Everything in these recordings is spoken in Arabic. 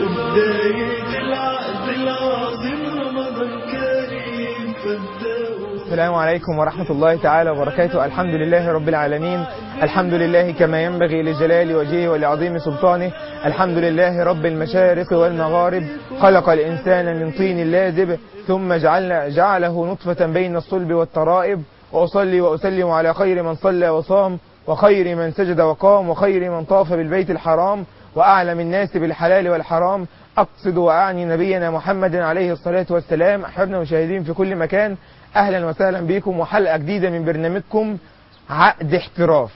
وبداية العقد العظيم رمضان كريم فابدأوا. السلام عليكم ورحمة الله تعالى وبركاته. الحمد لله رب العالمين، الحمد لله كما ينبغي لجلال وجهه ولعظيم سلطانه، الحمد لله رب المشارق والمغارب، خلق الإنسان من طين لازب ثم جعله نطفة بين الصلب والترائب، وأصلي وأسلم على خير من صلى وصام، وخير من سجد وقام، وخير من طاف بالبيت الحرام، وأعلم الناس بالحلال والحرام، أقصد وأعني نبينا محمد عليه الصلاة والسلام. أحبابنا المشاهدين في كل مكان، أهلا وسهلا بكم وحلقة جديدة من برنامجكم عقد احتراف.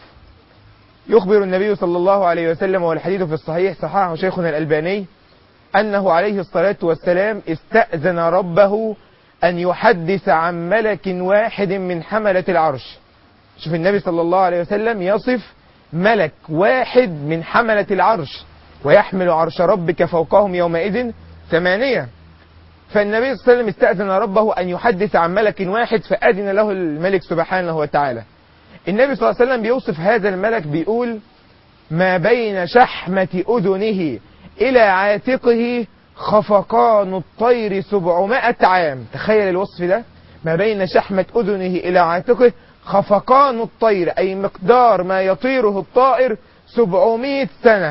يخبر النبي صلى الله عليه وسلم والحديث في الصحيح صححه شيخنا الألباني أنه عليه الصلاة والسلام استأذن ربه أن يحدث عن ملك واحد من حملة العرش. شوف النبي صلى الله عليه وسلم يصف ملك واحد من حملة العرش، ويحمل عرش ربك فوقهم يومئذ 8. فالنبي صلى الله عليه وسلم استأذن ربه أن يحدث عن ملك واحد، فأذن له الملك سبحانه وتعالى. النبي صلى الله عليه وسلم بيوصف هذا الملك بيقول: ما بين شحمة أذنه إلى عاتقه خفقان الطير 700 عام. تخيل الوصف ده، ما بين شحمة أذنه إلى عاتقه خفقان الطير، أي مقدار ما يطيره الطائر 700 سنة.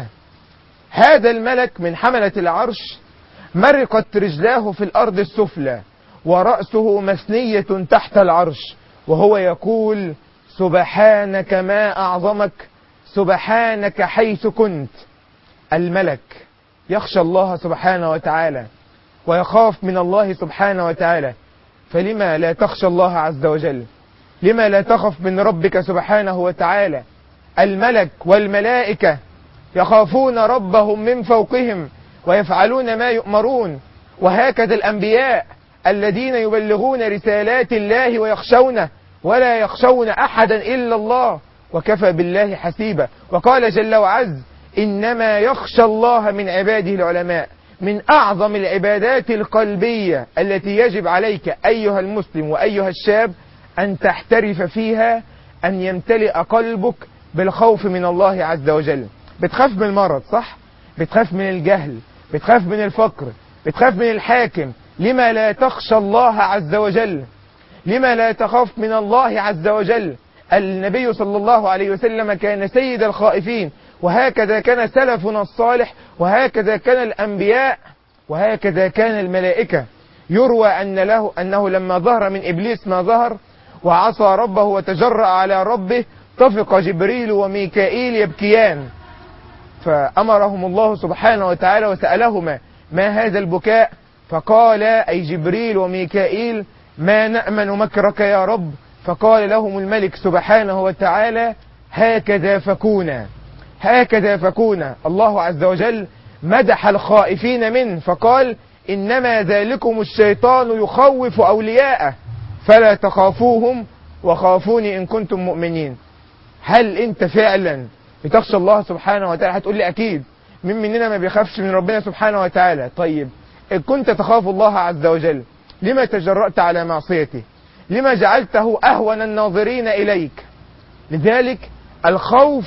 هذا الملك من حملة العرش مرقت رجلاه في الأرض السفلى، ورأسه مثنية تحت العرش، وهو يقول: سبحانك ما أعظمك، سبحانك حيث كنت. الملك يخشى الله سبحانه وتعالى ويخاف من الله سبحانه وتعالى، فلما لا تخشى الله عز وجل؟ لما لا تخف من ربك سبحانه وتعالى؟ الملك والملائكة يخافون ربهم من فوقهم ويفعلون ما يؤمرون، وهكذا الأنبياء الذين يبلغون رسالات الله ويخشونه ولا يخشون أحدا إلا الله، وكفى بالله حسيبا. وقال جل وعز: إنما يخشى الله من عباده العلماء. من أعظم العبادات القلبية التي يجب عليك أيها المسلم وأيها الشاب أن تحترف فيها أن يمتلئ قلبك بالخوف من الله عز وجل. بتخاف من المرض، صح؟ بتخاف من الجهل، بتخاف من الفقر، بتخاف من الحاكم. لما لا تخشى الله عز وجل؟ لما لا تخاف من الله عز وجل؟ النبي صلى الله عليه وسلم كان سيد الخائفين، وهكذا كان سلفنا الصالح، وهكذا كان الأنبياء، وهكذا كان الملائكة. يروى أنه لما ظهر من إبليس ما ظهر وعصى ربه وتجرأ على ربه، طفق جبريل وميكائيل يبكيان، فأمرهم الله سبحانه وتعالى وسألهما: ما هذا البكاء؟ فقال، أي جبريل وميكائيل: ما نأمن مكرك يا رب. فقال لهم الملك سبحانه وتعالى: هكذا فكونا، هكذا فكونا. الله عز وجل مدح الخائفين منه فقال: إنما ذلكم الشيطان يخوف أولياءه فلا تخافوهم وخافوني إن كنتم مؤمنين. هل أنت فعلا بتخشى الله سبحانه وتعالى؟ هتقول لي أكيد، من مننا ما بيخافش من ربنا سبحانه وتعالى. طيب إن كنت تخاف الله عز وجل، لما تجرأت على معصيته؟ لما جعلته أهون الناظرين إليك؟ لذلك الخوف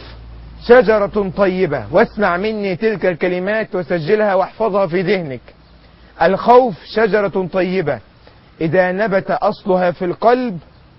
شجرة طيبة، واسمع مني تلك الكلمات وسجلها واحفظها في ذهنك. الخوف شجرة طيبة، إذا نبت أصلها في القلب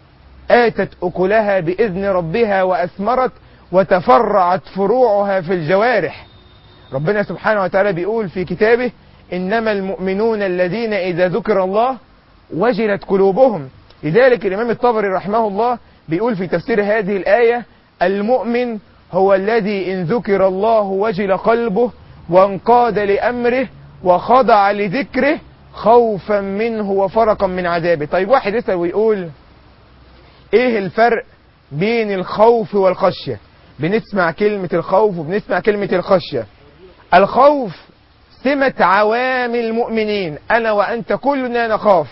آتت أكلها بإذن ربها وأثمرت وتفرعت فروعها في الجوارح. ربنا سبحانه وتعالى بيقول في كتابه: إنما المؤمنون الذين إذا ذكر الله وجلت قلوبهم. لذلك الإمام الطبري رحمه الله بيقول في تفسير هذه الآية: المؤمن هو الذي إن ذكر الله وجل قلبه وانقاد لأمره وخضع لذكره خوفا منه وفرقا من عذابه. طيب واحد يسأل ويقول: ايه الفرق بين الخوف والخشية؟ بنسمع كلمة الخوف وبنسمع كلمة الخشية. الخوف سمة عوام المؤمنين، أنا وأنت كلنا نخاف.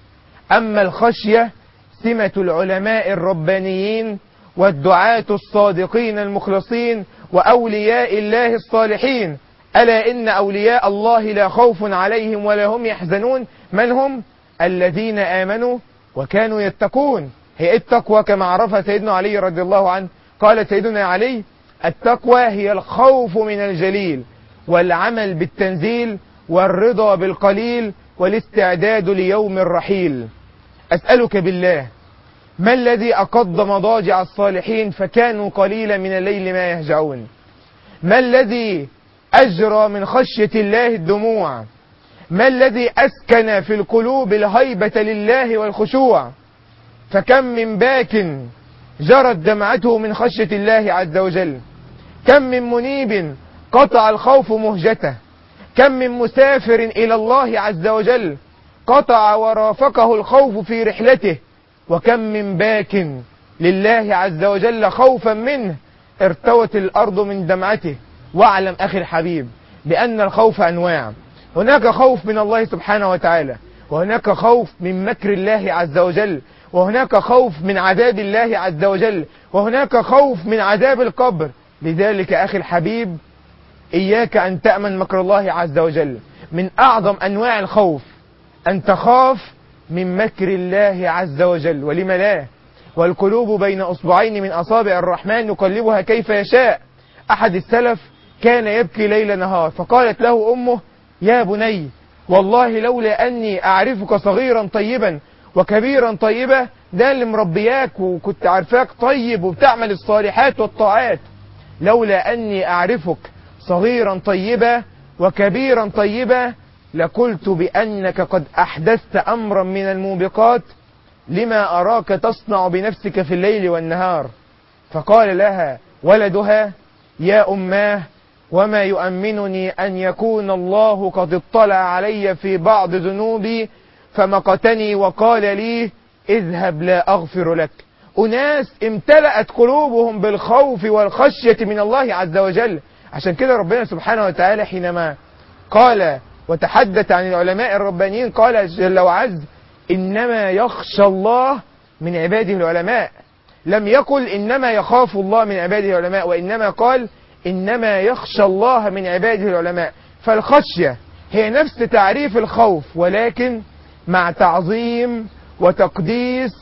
أما الخشية سمة العلماء الربانيين والدعاة الصادقين المخلصين وأولياء الله الصالحين. ألا إن أولياء الله لا خوف عليهم ولا هم يحزنون. من هم؟ الذين آمنوا وكانوا يتقون. هي التقوى كما عرفها سيدنا علي رضي الله عنه. قال سيدنا علي: التقوى هي الخوف من الجليل والعمل بالتنزيل والرضا بالقليل والاستعداد ليوم الرحيل. أسألك بالله، ما الذي أقض مضاجع الصالحين فكانوا قليلا من الليل ما يهجعون؟ ما الذي أجرى من خشية الله الدموع؟ ما الذي أسكن في القلوب الهيبة لله والخشوع؟ فكم من باك جرت دمعته من خشية الله عز وجل، كم من منيب قطع الخوف مهجته، كم من مسافر إلى الله عز وجل قطع ورافقه الخوف في رحلته، وكم من باك لله عز وجل خوفا منه ارتوت الأرض من دمعته. واعلم أخي الحبيب بأن الخوف أنواع، هناك خوف من الله سبحانه وتعالى، وهناك خوف من مكر الله عز وجل، وهناك خوف من عذاب الله عز وجل، وهناك خوف من عذاب القبر. لذلك أخي الحبيب إياك أن تأمن مكر الله عز وجل. من أعظم أنواع الخوف أن تخاف من مكر الله عز وجل، ولم لا؟ والقلوب بين أصبعين من أصابع الرحمن يقلبها كيف يشاء. أحد السلف كان يبكي ليل نهار، فقالت له أمه: يا بني، والله لولا أني أعرفك صغيرا طيبا وكبيرا طيبة، ده اللي مربياك وكنت عارفاك طيب وبتعمل الصالحات والطاعات، لولا أني أعرفك صغيرا طيبا وكبيرا طيبا لقلت بأنك قد أحدثت أمرا من الموبقات لما أراك تصنع بنفسك في الليل والنهار. فقال لها ولدها: يا أماه، وما يؤمنني أن يكون الله قد اطلع علي في بعض ذنوبي فمقتني وقال لي: اذهب لا أغفر لك. أناس امتلأت قلوبهم بالخوف والخشية من الله عز وجل. عشان كده ربنا سبحانه وتعالى حينما قال وتحدث عن العلماء الربانيين قال جل وعز: إنما يخشى الله من عباده العلماء. لم يقل إنما يخاف الله من عباده العلماء، وإنما قال إنما يخشى الله من عباده العلماء. فالخشية هي نفس تعريف الخوف، ولكن مع تعظيم وتقديس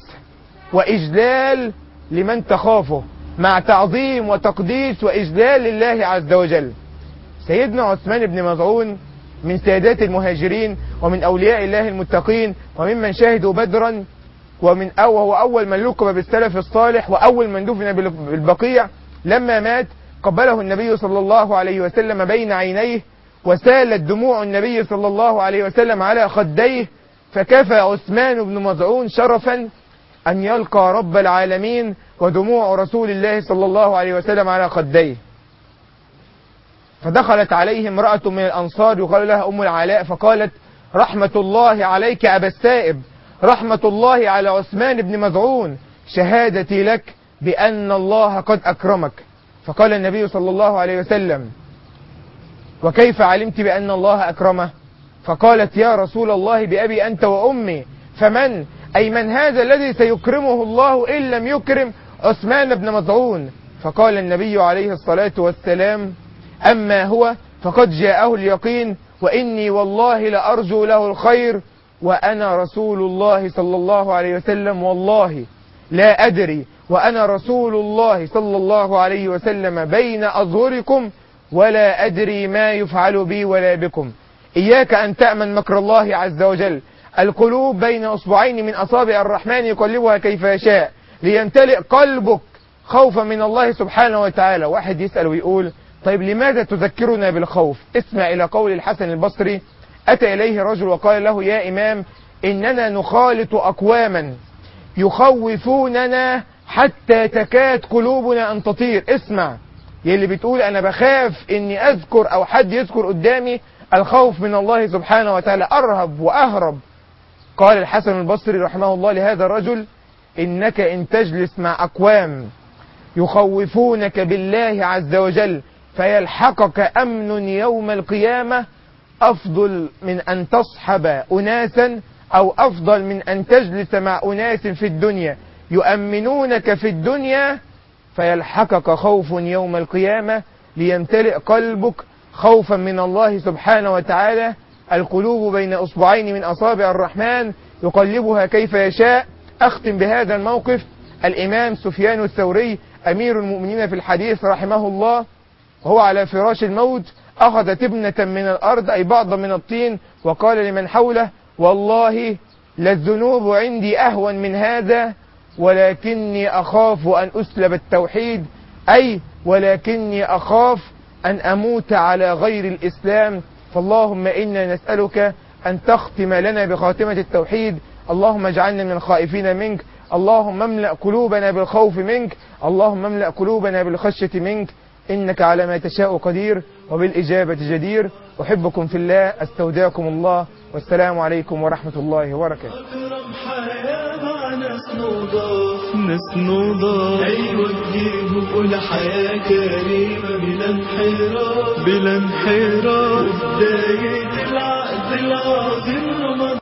وإجلال لمن تخافه، مع تعظيم وتقديس وإجلال لله عز وجل. سيدنا عثمان بن مظعون من سادات المهاجرين ومن أولياء الله المتقين وممن شهدوا بدرا، وهو أول من لقب بالسلف الصالح وأول من دفن بالبقيع. لما مات قبله النبي صلى الله عليه وسلم بين عينيه، وسالت دموع النبي صلى الله عليه وسلم على خديه، فكفى عثمان بن مظعون شرفا أن يلقى رب العالمين ودموع رسول الله صلى الله عليه وسلم على خديه. فدخلت عليه امرأة من الأنصار يقال لها أم العلاء، فقالت: رحمة الله عليك أبا السائب، رحمة الله على عثمان بن مظعون، شهادتي لك بأن الله قد أكرمك. فقال النبي صلى الله عليه وسلم: وكيف علمت بأن الله أكرمه؟ فقالت: يا رسول الله بأبي أنت وأمي، فمن أي من هذا الذي سيكرمه الله إن لم يكرم عثمان بن مظعون؟ فقال النبي عليه الصلاة والسلام: أما هو فقد جاءه اليقين، وإني والله لأرجو له الخير، وأنا رسول الله صلى الله عليه وسلم، والله لا أدري وأنا رسول الله صلى الله عليه وسلم بين أظهركم، ولا أدري ما يفعل بي ولا بكم. إياك أن تأمن مكر الله عز وجل. القلوب بين أصبعين من أصابع الرحمن يقلبها كيف يشاء، ليمتلئ قلبك خوفا من الله سبحانه وتعالى. واحد يسأل ويقول: طيب لماذا تذكرنا بالخوف؟ اسمع إلى قول الحسن البصري: أتى إليه رجل وقال له: يا إمام، إننا نخالط أقواما يخوفوننا حتى تكاد قلوبنا أن تطير. اسمع يلي بتقول أنا بخاف إني أذكر أو حد يذكر قدامي الخوف من الله سبحانه وتعالى، أرهب وأهرب. قال الحسن البصري رحمه الله لهذا الرجل: إنك إن تجلس مع أقوام يخوفونك بالله عز وجل فيلحقك أمن يوم القيامة، أفضل من أن تصحب أناسا، أو أفضل من أن تجلس مع أناس في الدنيا يؤمنونك في الدنيا فيلحقك خوف يوم القيامة، ليمتلئ قلبك خوفا من الله سبحانه وتعالى. القلوب بين أصبعين من أصابع الرحمن يقلبها كيف يشاء. أختم بهذا الموقف. الإمام سفيان الثوري أمير المؤمنين في الحديث رحمه الله، وهو على فراش الموت، أخذ تبنة من الأرض أي بعضا من الطين وقال لمن حوله والله للذنوب عندي أهون من هذا ولكني أخاف أن أسلب التوحيد أي ولكني أخاف أن أموت على غير الإسلام. فاللهم إنا نسألك أن تختم لنا بخاتمة التوحيد. اللهم اجعلنا من الخائفين منك. اللهم املأ قلوبنا بالخوف منك. اللهم املأ قلوبنا بالخشية منك. إنك على ما تشاء قدير وبالإجابة جدير. أحبكم في الله أستودعكم الله والسلام عليكم ورحمة الله وبركاته. أكرم حياة مع ناس نضاف أيوة تجيبوا كل حياة كريمة بلا انحراف وبداية العقد العظيم رمضان.